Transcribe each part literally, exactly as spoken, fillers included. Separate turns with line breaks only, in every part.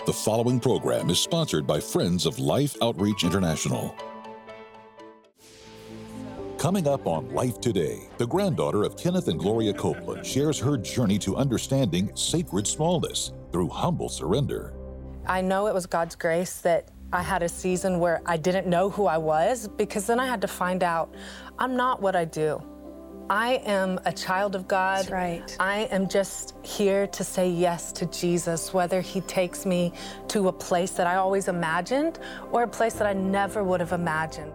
The following program is sponsored by Friends of Life Outreach International. Coming up on Life Today, the granddaughter of Kenneth and Gloria Copeland shares her journey to understanding sacred smallness through humble surrender.
I know it was God's grace that I had a season where I didn't know who I was, because then I had to find out I'm not what I do. I am a child of God.
That's right.
I am just here to say yes to Jesus, whether he takes me to a place that I always imagined or a place that I never would have imagined.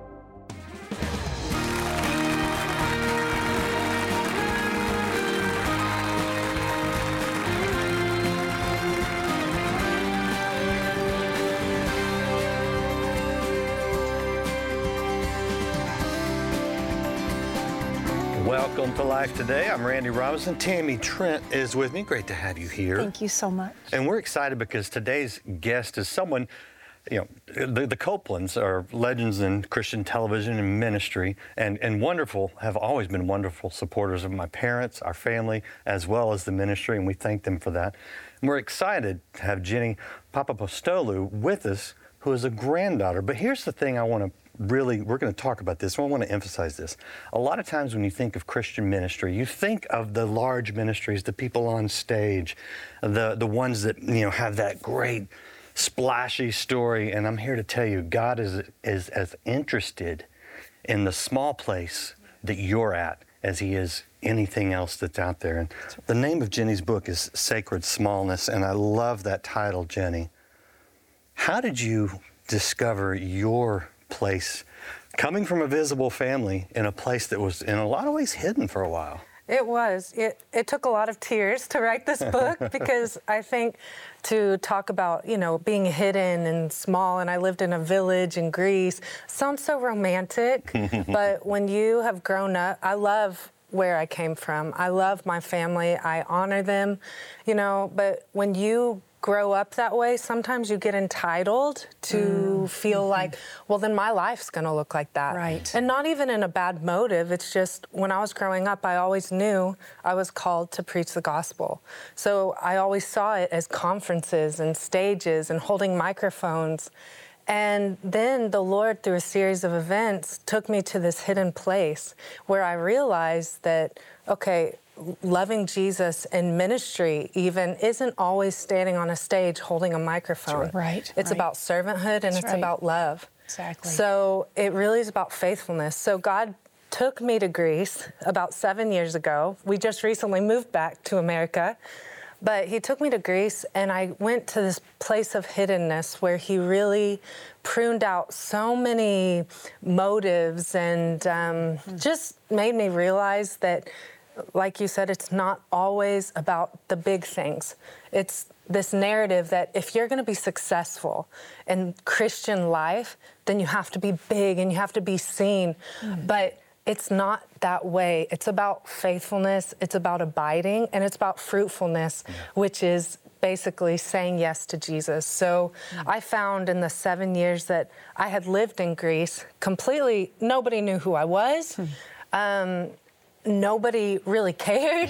Welcome to Life Today. I'm Randy Robinson. Tammy Trent is with me. Great to have you here.
Thank you so much.
And we're excited because today's guest is someone, you know, the, the Copelands are legends in Christian television and ministry, and, and wonderful, have always been wonderful supporters of my parents, our family, as well as the ministry, and we thank them for that. And we're excited to have Jenny Papapostolou with us, who is a granddaughter. But here's the thing I want to really, we're going to talk about this. I want to emphasize this. A lot of times when you think of Christian ministry, you think of the large ministries, the people on stage, the, the ones that, you know, have that great splashy story. And I'm here to tell you, God is, is as interested in the small place that you're at as he is anything else that's out there. And the name of Jenny's book is Sacred Smallness, and I love that title, Jenny. How did you discover your place, coming from a visible family in a place that was in a lot of ways hidden for a while?
It was. It, it took a lot of tears to write this book because I think to talk about, you know, being hidden and small, and I lived in a village in Greece, sounds so romantic, but when you have grown up, I love where I came from. I love my family. I honor them, you know, but when you grow up that way, sometimes you get entitled to mm. feel mm-hmm. like, well, then my life's gonna look like that.
Right.
And not even in a bad motive. It's just when I was growing up, I always knew I was called to preach the gospel. So I always saw it as conferences and stages and holding microphones. And then the Lord, through a series of events, took me to this hidden place where I realized that, okay, loving Jesus in ministry even isn't always standing on a stage holding a microphone.
Right. right.
It's
right.
about servanthood and
That's
it's
right.
about love.
Exactly.
So it really is about faithfulness. So God took me to Greece about seven years ago. We just recently moved back to America. But he took me to Greece, and I went to this place of hiddenness where he really pruned out so many motives and um, mm. just made me realize that, like you said, it's not always about the big things. It's this narrative that if you're going to be successful in Christian life, then you have to be big and you have to be seen. Mm. But it's not that way. It's about faithfulness, it's about abiding, and it's about fruitfulness, yeah. which is basically saying yes to Jesus. So mm. I found in the seven years that I had lived in Greece, completely, nobody knew who I was. Mm. Um, nobody really cared.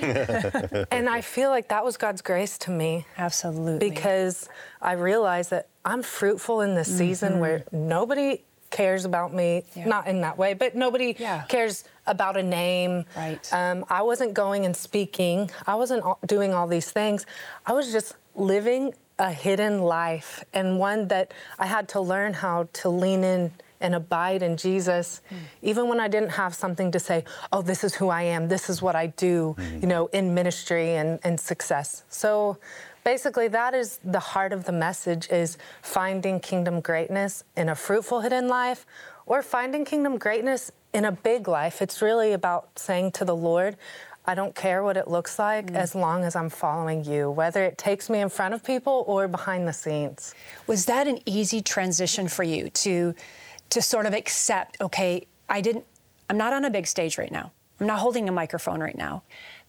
And I feel like that was God's grace to me.
Absolutely.
Because I realized that I'm fruitful in this mm-hmm. season where nobody cares about me, yeah. not in that way, but nobody yeah. cares about a name.
Right.
Um, I wasn't going and speaking. I wasn't doing all these things. I was just living a hidden life, and one that I had to learn how to lean in and abide in Jesus, mm. even when I didn't have something to say, oh, this is who I am, this is what I do, mm-hmm. you know, in ministry and, and success. So basically, that is the heart of the message, is finding kingdom greatness in a fruitful hidden life or finding kingdom greatness in a big life. It's really about saying to the Lord, I don't care what it looks like mm. as long as I'm following you, whether it takes me in front of people or behind the scenes.
Was that an easy transition for you to, to sort of accept, okay, I didn't, I'm not on a big stage right now. I'm not holding a microphone right now.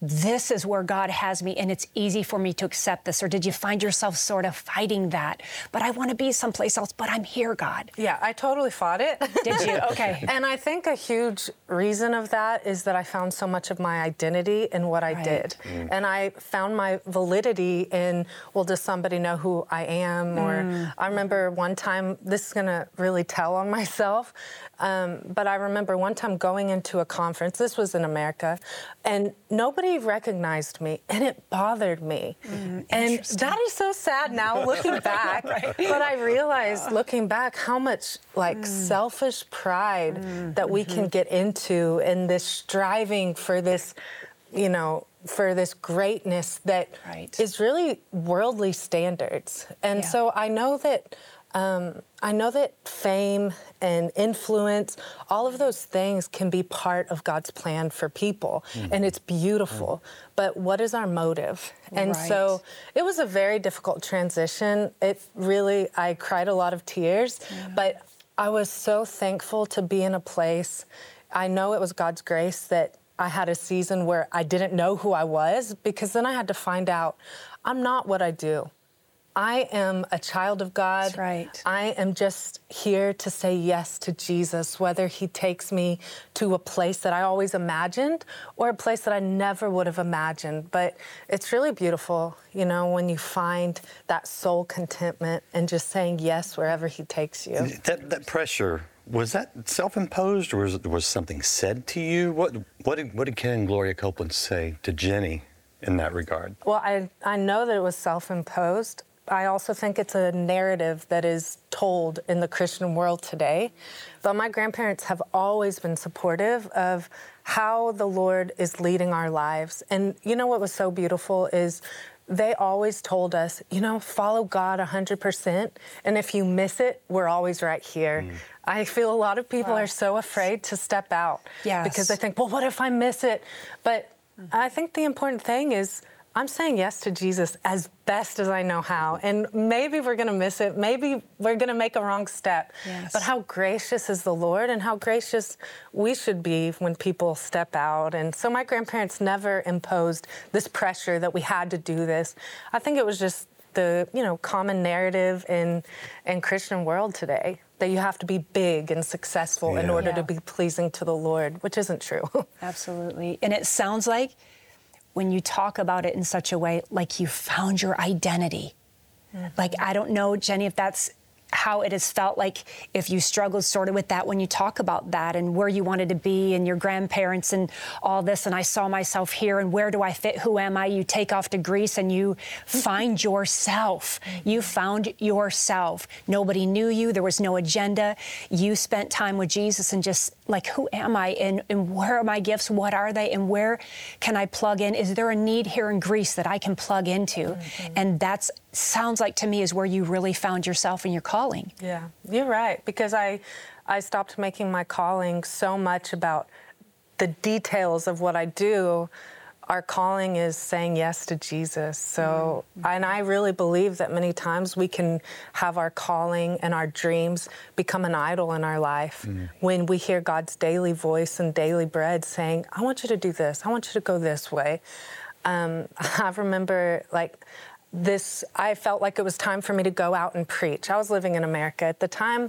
this is where God has me and it's easy for me to accept this? Or did you find yourself sort of fighting that? But I want to be someplace else, but I'm here, God.
Yeah, I totally fought it.
Did you? Okay.
And I think a huge reason of that is that I found so much of my identity in what I
Right.
did. Mm. And I found my validity in, well, does somebody know who I am? Or mm. I remember one time, this is going to really tell on myself, um, but I remember one time going into a conference, this was in America, and nobody recognized me, and it bothered me. Mm, and that is so sad now looking back. Right. But I realized looking back how much like mm. selfish pride mm. that we mm-hmm. can get into, and this striving for this, you know, for this greatness that right. is really worldly standards. And yeah. so I know that Um, I know that fame and influence, all of those things can be part of God's plan for people, mm. and it's beautiful. Mm. But what is our motive? And
right.
so it was a very difficult transition. It really, I cried a lot of tears, yeah. but I was so thankful to be in a place. I know it was God's grace that I had a season where I didn't know who I was, because then I had to find out I'm not what I do. I am a child of God.
That's right.
I am just here to say yes to Jesus, whether he takes me to a place that I always imagined or a place that I never would have imagined. But it's really beautiful, you know, when you find that soul contentment and just saying yes wherever he takes you.
That, that pressure, was that self-imposed, or was, it, was something said to you? What, what, did, what did Ken and Gloria Copeland say to Jenny in that regard?
Well, I, I know that it was self-imposed. I also think it's a narrative that is told in the Christian world today. But my grandparents have always been supportive of how the Lord is leading our lives. And you know what was so beautiful is they always told us, you know, follow God one hundred percent. And if you miss it, we're always right here. Mm. I feel a lot of people wow. are so afraid to step out
yes.
because they think, well, what if I miss it? But mm. I think the important thing is I'm saying yes to Jesus as best as I know how. And maybe we're going to miss it. Maybe we're going to make a wrong step.
Yes.
But how gracious is the Lord, and how gracious we should be when people step out. And so my grandparents never imposed this pressure that we had to do this. I think it was just the, you know, common narrative in, in Christian world today, that you have to be big and successful yeah. in order
yeah.
to be pleasing to the Lord, which isn't true.
Absolutely. And it sounds like, when you talk about it in such a way, like you found your identity. Mm-hmm. Like, I don't know, Jenny, if that's how it has felt like, if you struggled sort of with that when you talk about that and where you wanted to be and your grandparents and all this, and I saw myself here and where do I fit, who am I? You take off to Greece and you find yourself. You found yourself. Nobody knew you. There was no agenda. You spent time with Jesus and just like, who am I, and, and where are my gifts? What are they? And where can I plug in? Is there a need here in Greece that I can plug into? Mm-hmm. And that's sounds like to me is where you really found yourself and your calling.
Yeah, you're right. Because I, I stopped making my calling so much about the details of what I do. Our calling is saying yes to Jesus. So, mm-hmm. and I really believe that many times we can have our calling and our dreams become an idol in our life mm-hmm. when we hear God's daily voice and daily bread saying, I want you to do this. I want you to go this way. Um, I remember like this, I felt like it was time for me to go out and preach. I was living in America at the time.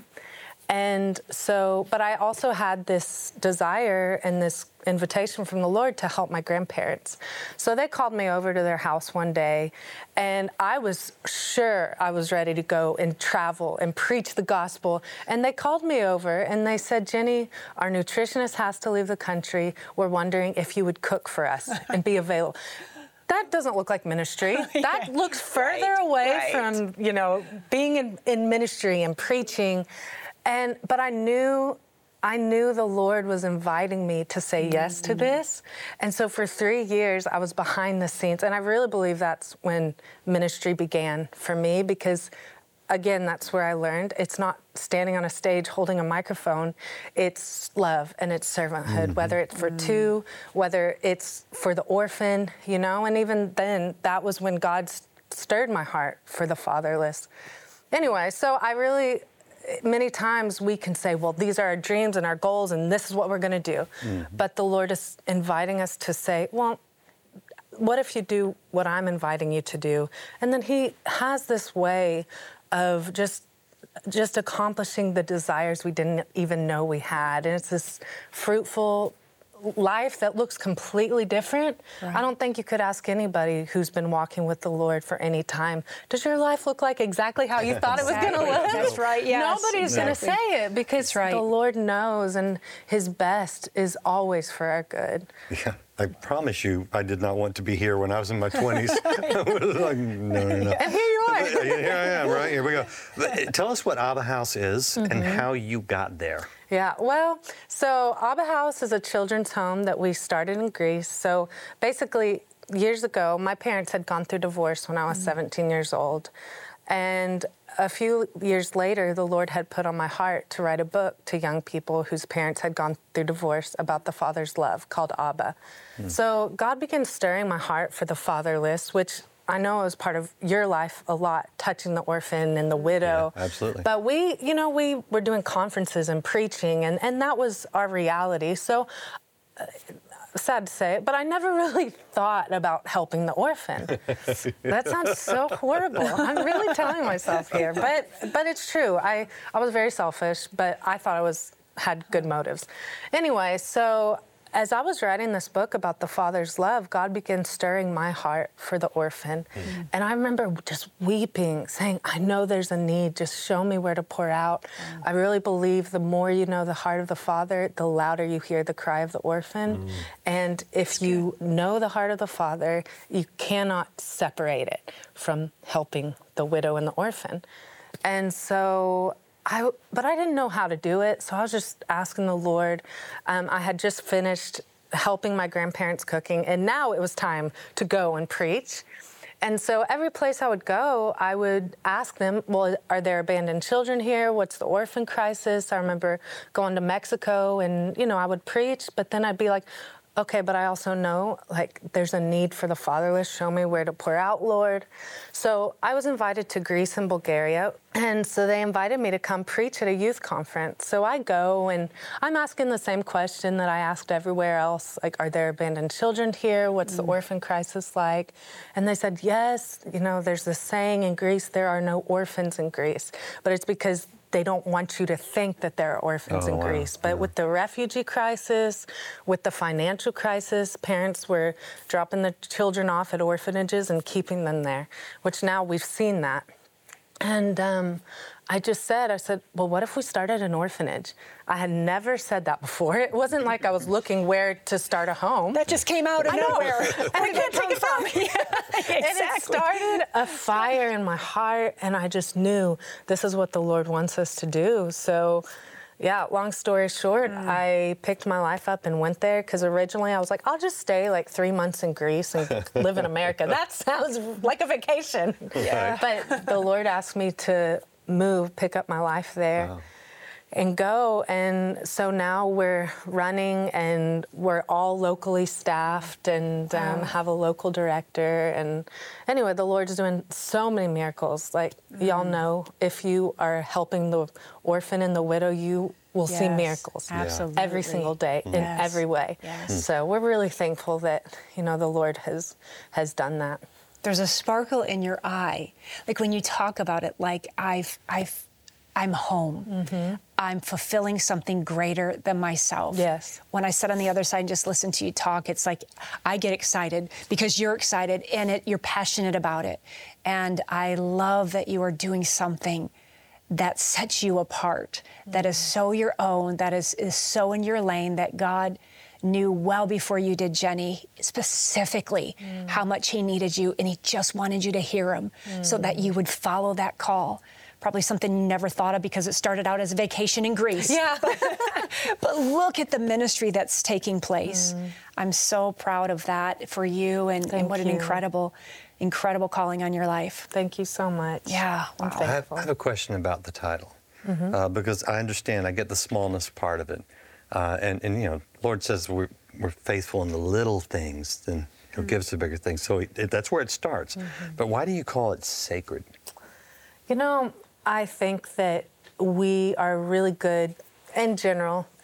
And so, but I also had this desire and this invitation from the Lord to help my grandparents. So they called me over to their house one day, and I was sure I was ready to go and travel and preach the gospel. And they called me over and they said, Jenny, our nutritionist has to leave the country. We're wondering if you would cook for us and be available. That doesn't look like ministry. That yeah. looks further right, away right. from, you know, being in, in ministry and preaching. And but I knew I knew the Lord was inviting me to say yes to this. And so for three years, I was behind the scenes. And I really believe that's when ministry began for me, because again, that's where I learned it's not standing on a stage holding a microphone. It's love and it's servanthood, mm-hmm. whether it's for mm. two, whether it's for the orphan, you know, and even then, that was when God stirred my heart for the fatherless. Anyway, so I really, many times we can say, well, these are our dreams and our goals and this is what we're going to do. Mm-hmm. But the Lord is inviting us to say, well, what if you do what I'm inviting you to do? And then he has this way of just just accomplishing the desires we didn't even know we had. And it's this fruitful life that looks completely different. Right. I don't think you could ask anybody who's been walking with the Lord for any time, does your life look like exactly how you thought exactly. it was going to look?
That's right, yes.
Nobody's
exactly.
going to say it because right. the Lord knows, and his best is always for our good.
Yeah. I promise you, I did not want to be here when I was in my twenties. I was like, no, no, no.
And here you are.
Here I am, right? Here we go. But tell us what Abba House is mm-hmm. and how you got there.
Yeah, well, so Abba House is a children's home that we started in Greece. So basically, years ago, my parents had gone through divorce when I was mm-hmm. seventeen years old. And a few years later, the Lord had put on my heart to write a book to young people whose parents had gone through divorce about the Father's love, called Abba. Mm. So God began stirring my heart for the fatherless, which I know is part of your life a lot, touching the orphan and the widow.
Yeah, absolutely.
But we, you know, we were doing conferences and preaching, and, and that was our reality. So, uh, sad to say it, but I never really thought about helping the orphan. That sounds so horrible. I'm really telling myself here, but but it's true. I, I was very selfish, but I thought I was had good motives. Anyway, so as I was writing this book about the Father's love, God began stirring my heart for the orphan. Mm-hmm. And I remember just weeping, saying, I know there's a need. Just show me where to pour out. Mm-hmm. I really believe the more you know the heart of the Father, the louder you hear the cry of the orphan. Mm-hmm. And if That's you good. know the heart of the Father, you cannot separate it from helping the widow and the orphan. And so I, but I didn't know how to do it, so I was just asking the Lord. Um, I had just finished helping my grandparents cooking, and now it was time to go and preach. And so every place I would go, I would ask them, well, are there abandoned children here? What's the orphan crisis? I remember going to Mexico, and, you know, I would preach, but then I'd be like, okay, but I also know, like, there's a need for the fatherless. Show me where to pour out, Lord. So I was invited to Greece and Bulgaria, and so they invited me to come preach at a youth conference. So I go, and I'm asking the same question that I asked everywhere else, like, are there abandoned children here? What's mm. the orphan crisis like? And they said, yes, you know, there's this saying in Greece, there are no orphans in Greece, but it's because they don't want you to think that there are orphans oh, in wow. Greece. But yeah. with the refugee crisis, with the financial crisis, parents were dropping the children off at orphanages and keeping them there, which now we've seen that. And um, I just said, I said, well, what if we started an orphanage? I had never said that before. It wasn't like I was looking where to start a home.
That just came out of
I
nowhere.
And I can't take it from me.
Yeah, exactly.
And it started a fire in my heart, and I just knew this is what the Lord wants us to do. So, yeah, long story short, mm. I picked my life up and went there because originally I was like, I'll just stay like three months in Greece and live in America. That sounds like a vacation.
Yeah.
But the Lord asked me to move, pick up my life there. Wow. And go, and so now we're running, and we're all locally staffed, and um, wow. have a local director. And anyway, the Lord's doing so many miracles. Like mm-hmm. y'all know, if you are helping the orphan and the widow, you will yes, see miracles
absolutely.
every single day
yes.
in every way.
Yes.
So we're really thankful that you know the Lord has has done that.
There's a sparkle in your eye, like when you talk about it. Like I've I've. I'm home. Mm-hmm. I'm fulfilling something greater than myself.
Yes.
When I sit on the other side and just listen to you talk, it's like I get excited because you're excited and it, you're passionate about it. And I love that you are doing something that sets you apart, mm-hmm. that is so your own, that is, is so in your lane, that God knew well before you did, Jenny, specifically mm. how much he needed you, and he just wanted you to hear him mm. so that you would follow that call. Probably something you never thought of because it started out as a vacation in Greece.
Yeah.
but, but look at the ministry that's taking place. Mm. I'm so proud of that for you, and, and what
you.
an incredible, incredible calling on your life.
Thanp you so much.
Yeah.
I'm
wow.
I, have, I have a question about the title, mm-hmm. uh, because I understand, I get the smallness part of it. Uh, and, and, you know, Lord says we're, we're faithful in the little things, then he'll mm. give us the bigger things. So it, it, that's where it starts. Mm-hmm. But why do you call it sacred?
You know, I think that we are really good in general as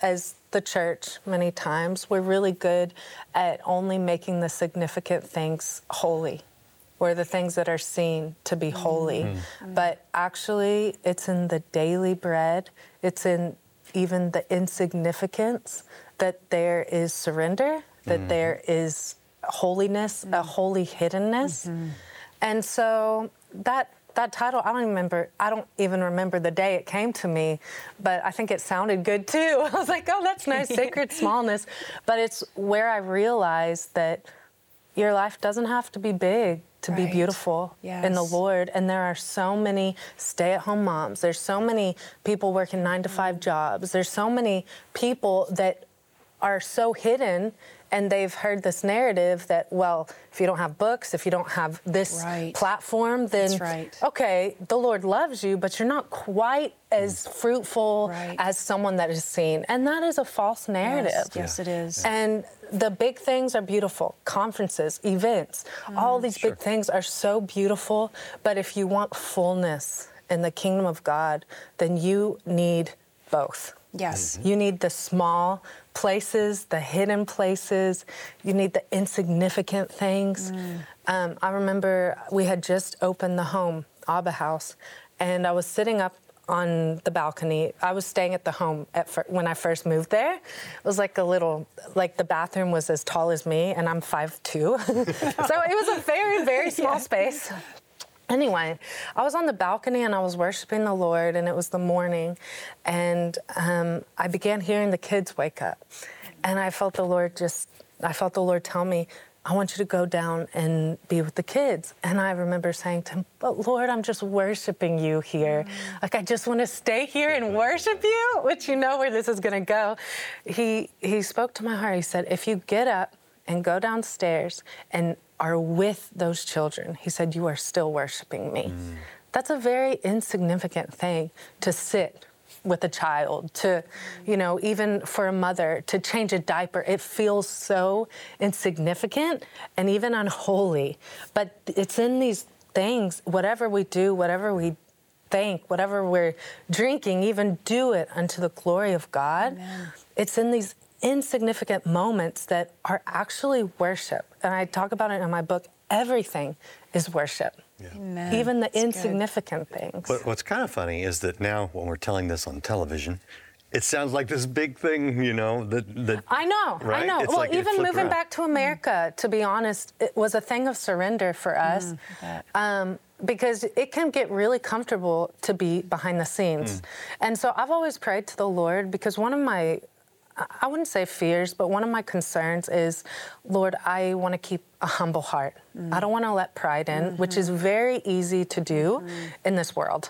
the church many times, we're really good at only making the significant things holy, or the things that are seen to be holy. Mm-hmm. But actually, it's in the daily bread, it's in even the insignificance that there is surrender, that mm-hmm. there is holiness, mm-hmm. a holy hiddenness. Mm-hmm. And so that that title, I don't even remember, I don't even remember the day it came to me, but I think it sounded good too. I was like, oh, that's nice, sacred smallness. But it's where I realized that your life doesn't have to be big to right. be beautiful yes. in the Lord. And there are so many stay-at-home moms. There's so many people working nine to five jobs. There's so many people that are so hidden, and they've heard this narrative that, well, if you don't have books, if you don't have this right. platform, then, right. okay, the Lord loves you, but you're not quite as fruitful right. as someone that is seen. And that is a false narrative.
Yes, yes yeah. it is.
And the big things are beautiful. Conferences, events, mm, all these sure. big things are so beautiful. But if you want fullness in the kingdom of God, then you need both.
Yes.
Mm-hmm. You need the small places, the hidden places. You need the insignificant things. Mm. Um, I remember we had just opened the home, Abba House, and I was sitting up on the balcony. I was staying at the home at fir- when I first moved there. It was like a little, like the bathroom was as tall as me, and I'm five two. So it was a very, very small yeah. space. Anyway, I was on the balcony and I was worshiping the Lord, and it was the morning, and um, I began hearing the kids wake up, and I felt the Lord just, I felt the Lord tell me, I want you to go down and be with the kids. And I remember saying to him, but Lord, I'm just worshiping you here. Mm-hmm. Like, I just want to stay here and worship you, which you know where this is going to go. He, he spoke to my heart. He said, if you get up and go downstairs and are with those children, he said, you are still worshiping me. Mm. That's a very insignificant thing to sit with a child, to, you know, even for a mother, to change a diaper. It feels so insignificant and even unholy. But it's in these things, whatever we do, whatever we think, whatever we're drinking, even do it unto the glory of God. Amen. It's in these insignificant moments that are actually worship. And I talk about it in my book. Everything is worship. Yeah. Amen. Even the That's insignificant good. things.
But what's kind of funny is that now when we're telling this on television, it sounds like this big thing, you know, that, that
I know, right? I know. It's well, like even moving around. back to America, mm. to be honest, it was a thing of surrender for us. Mm, um, because it can get really comfortable to be behind the scenes. Mm. And so I've always prayed to the Lord, because one of my I wouldn't say fears, but one of my concerns is, Lord, I want to keep a humble heart. Mm. I don't want to let pride in, mm-hmm. which is very easy to do mm-hmm. in this world.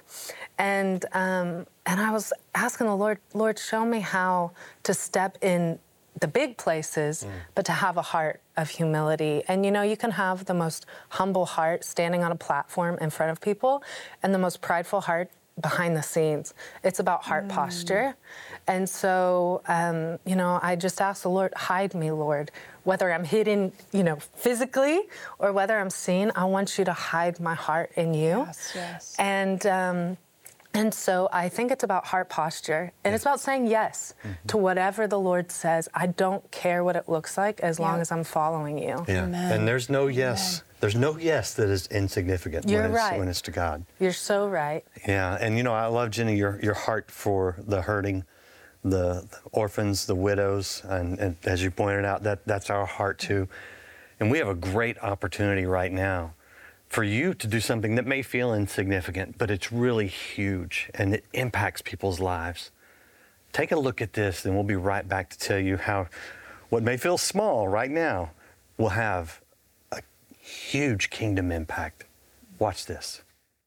And um, and I was asking the Lord, Lord, show me how to step in the big places, mm. but to have a heart of humility. And, you know, you can have the most humble heart standing on a platform in front of people, and the most prideful heart behind the scenes. It's about heart mm. posture. And so, um, you know, I just ask the Lord, hide me, Lord. Whether I'm hidden, you know, physically, or whether I'm seen, I want you to hide my heart in you.
Yes, yes.
And, um, and so I think it's about heart posture. And it's about saying yes mm-hmm. to whatever the Lord says. I don't care what it looks like as yeah. long as I'm following you.
Yeah.
Amen.
And there's no yes. Amen. There's no yes that is insignificant
You're
when, it's,
right.
when it's to God.
You're so right.
Yeah. And, you know, I love, Jenny, your, your heart for the hurting, the, the orphans, the widows. And, and as you pointed out, that that's our heart, too. And we have a great opportunity right now for you to do something that may feel insignificant, but it's really huge and it impacts people's lives. Take a look at this, and we'll be right back to tell you how what may feel small right now will have a huge kingdom impact. Watch this.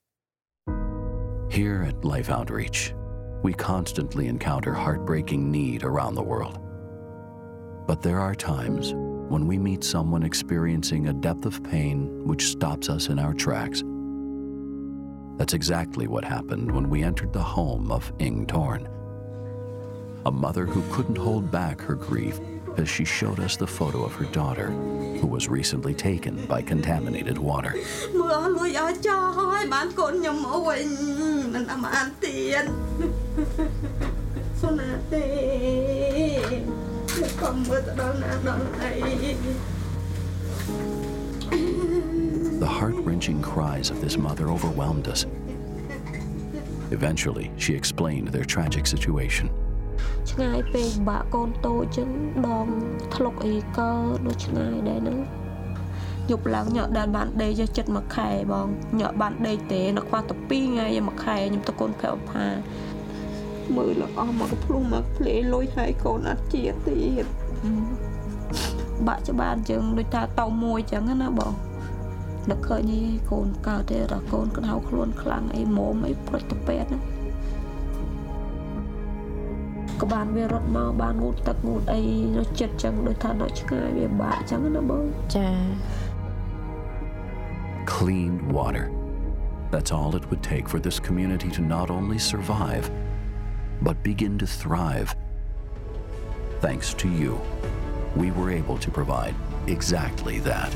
Here at Life Outreach, we constantly encounter heartbreaking need around the world. But there are times when we meet someone experiencing a depth of pain which stops us in our tracks. That's exactly what happened when we entered the home of Ing Torn, a mother who couldn't hold back her grief as she showed us the photo of her daughter, who was recently taken by contaminated water. The heart-wrenching cries of this mother overwhelmed us. Eventually, she explained their tragic situation. Clean water. That's all it would take for this community to not only survive, but begin to thrive. Thanks to you, we were able to provide exactly that.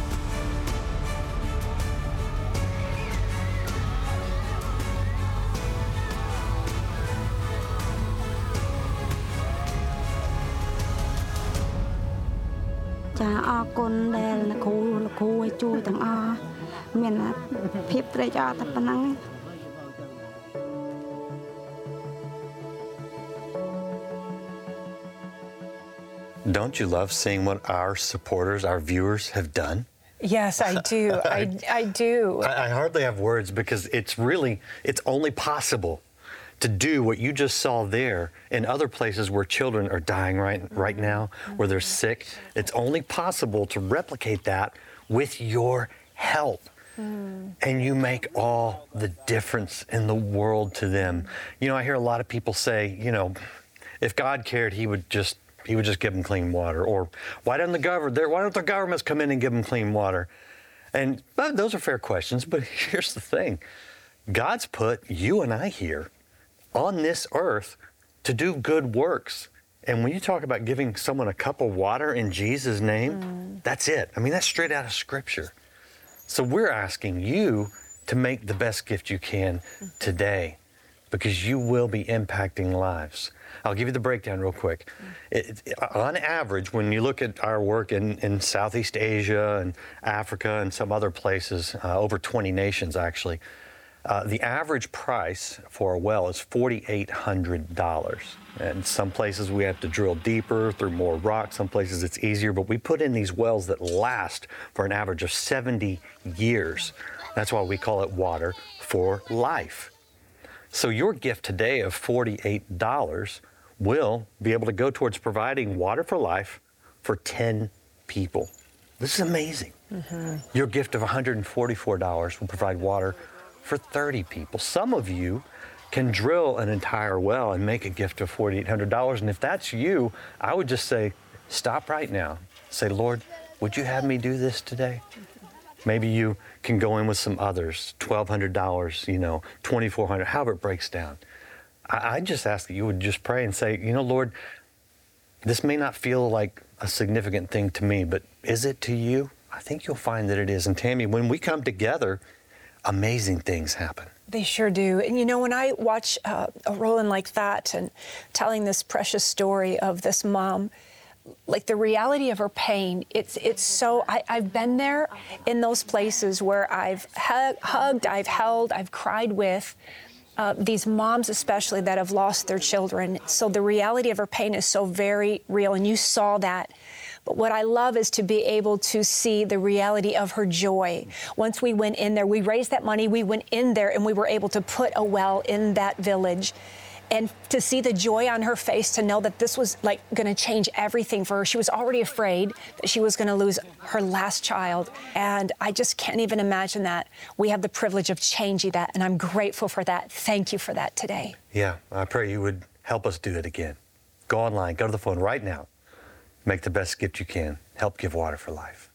Don't you love seeing what our supporters, our viewers have done?
Yes, I do. I, I do.
I, I hardly have words because it's really, it's only possible to do what you just saw there in other places where children are dying right, right now, where they're sick. It's only possible to replicate that with your help. Mm. And you make all the difference in the world to them. You know, I hear a lot of people say, you know, if God cared, he would just He would just give them clean water. Or why don't the government, why don't the governments come in and give them clean water? And well, those are fair questions, but here's the thing. God's put you and I here on this earth to do good works. And when you talk about giving someone a cup of water in Jesus' name, mm. that's it. I mean, that's straight out of Scripture. So we're asking you to make the best gift you can today, because you will be impacting lives. I'll give you the breakdown real quick. It, it, on average, when you look at our work in, in Southeast Asia and Africa and some other places, uh, over twenty nations actually, uh, the average price for a well is four thousand eight hundred dollars. And some places we have to drill deeper through more rock. Some places it's easier, but we put in these wells that last for an average of seventy years. That's why we call it water for life. So your gift today of forty-eight dollars will be able to go towards providing water for life for ten people. This is amazing. Mm-hmm. Your gift of one hundred forty-four dollars will provide water for thirty people. Some of you can drill an entire well and make a gift of four thousand eight hundred dollars. And if that's you, I would just say, stop right now. Say, Lord, would you have me do this today? Maybe you can go in with some others, twelve hundred dollars, you know, twenty-four hundred dollars, however it breaks down. I, I just ask that you would just pray and say, you know, Lord, this may not feel like a significant thing to me, but is it to you? I think you'll find that it is. And Tammy, when we come together, amazing things happen.
They sure do. And you know, when I watch uh, a Roland like that and telling this precious story of this mom, like the reality of her pain, it's it's so, I, I've been there in those places where I've hu- hugged, I've held, I've cried with uh, these moms especially that have lost their children. So the reality of her pain is so very real, and you saw that. But what I love is to be able to see the reality of her joy. Once we went in there, we raised that money, we went in there and we were able to put a well in that village. And to see the joy on her face, to know that this was like going to change everything for her. She was already afraid that she was going to lose her last child. And I just can't even imagine that. We have the privilege of changing that, and I'm grateful for that. Thank you for that today.
Yeah, I pray you would help us do it again. Go online, go to the phone right now. Make the best gift you can. Help give water for life.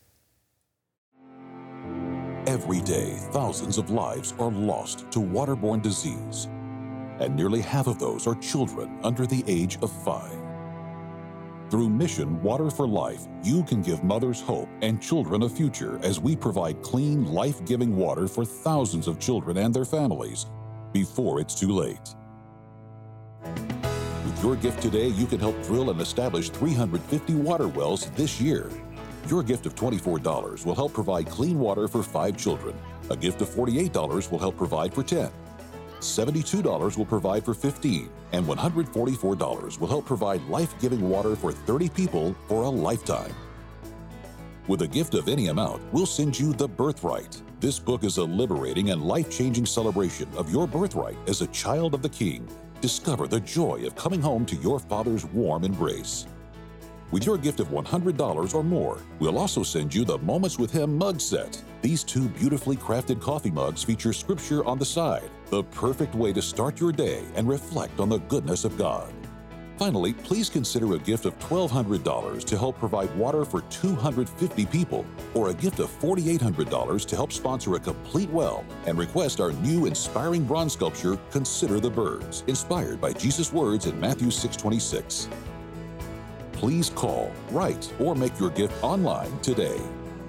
Every day, thousands of lives are lost to waterborne disease, and nearly half of those are children under the age of five. Through Mission Water for Life, you can give mothers hope and children a future as we provide clean, life-giving water for thousands of children and their families before it's too late. With With your gift today, you can help drill and establish three hundred fifty water wells this year. Your gift of twenty-four dollars will help provide clean water for five children. A gift of forty-eight dollars will help provide for ten. seventy-two dollars will provide for fifteen, and one hundred forty-four dollars will help provide life-giving water for thirty people for a lifetime. With a gift of any amount, we'll send you The Birthright. This book is a liberating and life-changing celebration of your birthright as a child of the King. Discover the joy of coming home to your Father's warm embrace. With your gift of one hundred dollars or more, we'll also send you the Moments with Him mug set. These two beautifully crafted coffee mugs feature scripture on the side, the perfect way to start your day and reflect on the goodness of God. Finally, please consider a gift of twelve hundred dollars to help provide water for two hundred fifty people, or a gift of four thousand eight hundred dollars to help sponsor a complete well, and request our new inspiring bronze sculpture, Consider the Birds, inspired by Jesus' words in Matthew six twenty-six. Please call, write, or make your gift online today.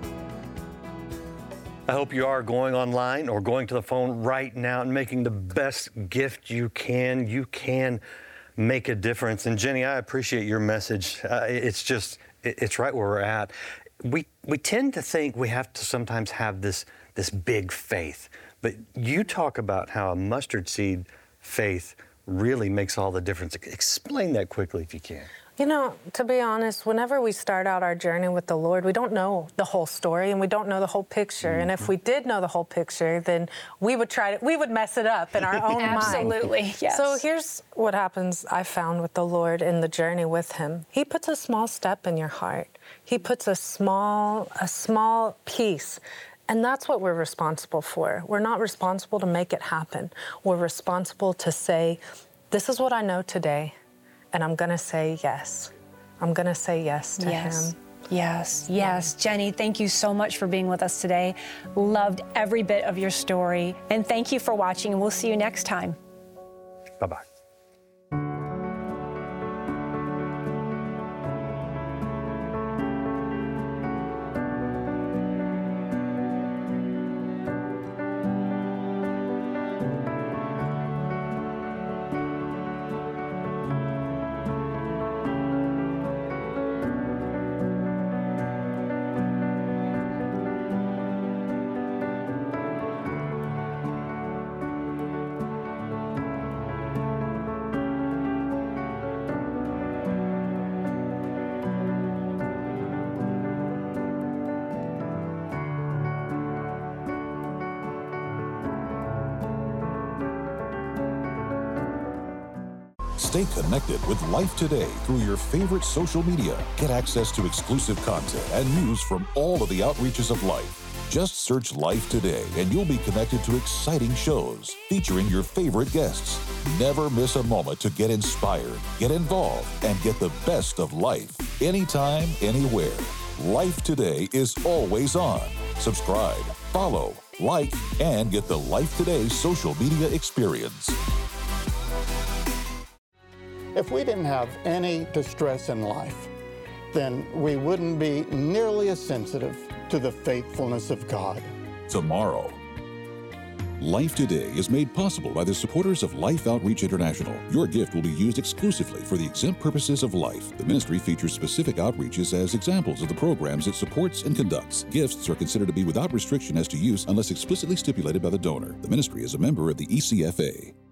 I hope you are going online or going to the phone right now and making the best gift you can. You can make a difference. And Jenny, I appreciate your message. Uh, it's just, it's right where we're at. We we tend to think we have to sometimes have this this big faith, but you talk about how a mustard seed faith really makes all the difference. Explain that quickly if you can.
You know, to be honest, whenever we start out our journey with the Lord, we don't know the whole story and we don't know the whole picture. Mm-hmm. And if we did know the whole picture, then we would try to, we would mess it up in our own mind.
Absolutely, yes.
So here's what happens, I found, with the Lord in the journey with Him. He puts a small step in your heart. He puts a small, a small piece. And that's what we're responsible for. We're not responsible to make it happen. We're responsible to say, this is what I know today. And I'm going to say yes. I'm going to say yes to
yes.
Him.
Yes, yes. Jenny, thank you so much for being with us today. Loved every bit of your story. And thank you for watching, and we'll see you next time.
Bye-bye.
Stay connected with Life Today through your favorite social media. Get access to exclusive content and news from all of the outreaches of Life. Just search Life Today and you'll be connected to exciting shows featuring your favorite guests. Never miss a moment to get inspired, get involved, and get the best of life. Anytime, anywhere. Life Today is always on. Subscribe, follow, like, and get the Life Today social media experience.
If we didn't have any distress in life, then we wouldn't be nearly as sensitive to the faithfulness of God.
Tomorrow. Life Today is made possible by the supporters of Life Outreach International. Your gift will be used exclusively for the exempt purposes of Life. The ministry features specific outreaches as examples of the programs it supports and conducts. Gifts are considered to be without restriction as to use unless explicitly stipulated by the donor. The ministry is a member of the E C F A.